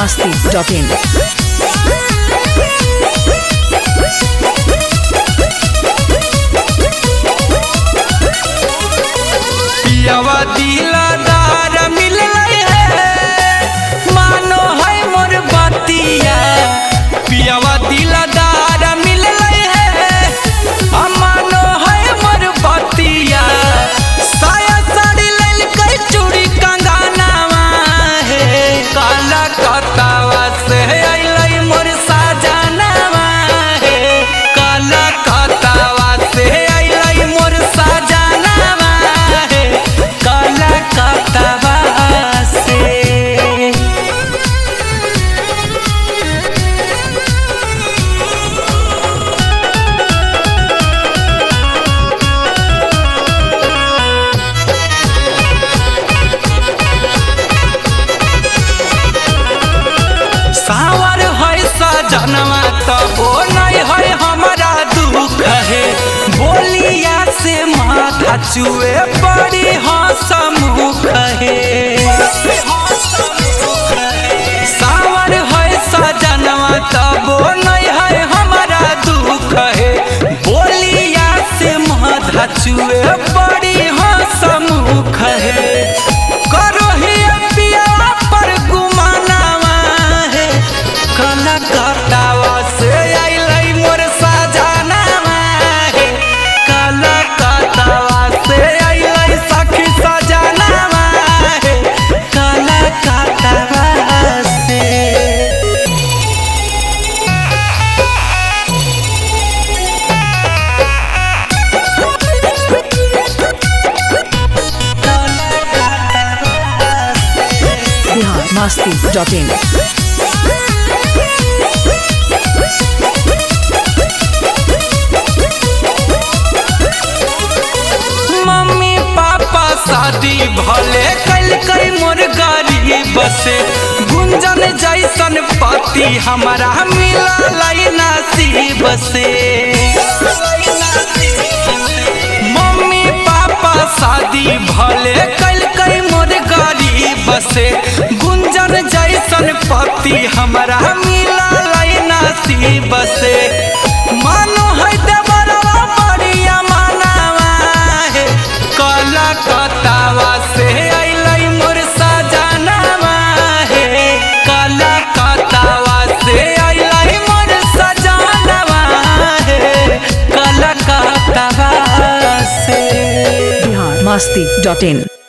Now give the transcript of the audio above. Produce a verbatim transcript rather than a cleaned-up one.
masti dot in. पियावा दिलदार मिललै है मानो है मोर बतिया। पियावा दिलदार मिललै है मानो है मोर बतिया। साया साड़ी ललकै चूड़ी कंगनवा है काला कतावा से अइलै मोर सजनवा है। काला कतावा से अइलै मोर सजनवा है। काला कतावा से सावर है सजनवा तबो नहीं है हमारा दुख है। बोलिया से माथा चुए बड़ी हंसमुख है। सावर है सजनवा तबो नहीं है हमारा दुख है। बोलिया से माथा चुए बड़ी हंसमुख है। करो ही पिया पर गुमानवा है। काला कतावा से अइलै मोर सजनवा है। काला कतावा से अइलै सखी सजनवा है। काला कतावा से Bihar masti dot in. Mummy papa शादी भले कल कई मोर गरीब से। गुंजन जैसन पति हमारा मिला नसीब से। मम्मी पापा शादी भले कल कई मोर गरीब से। गुंजन जैसन पति हमारा मिला नसीब से। मानो है देवरवा बढ़िया मानवा है। काला कतावा से अइलै मोर सजनवा है। काला कतावा से अइलै मोर सजनवा है। काला कतावा से Bihar masti dot in.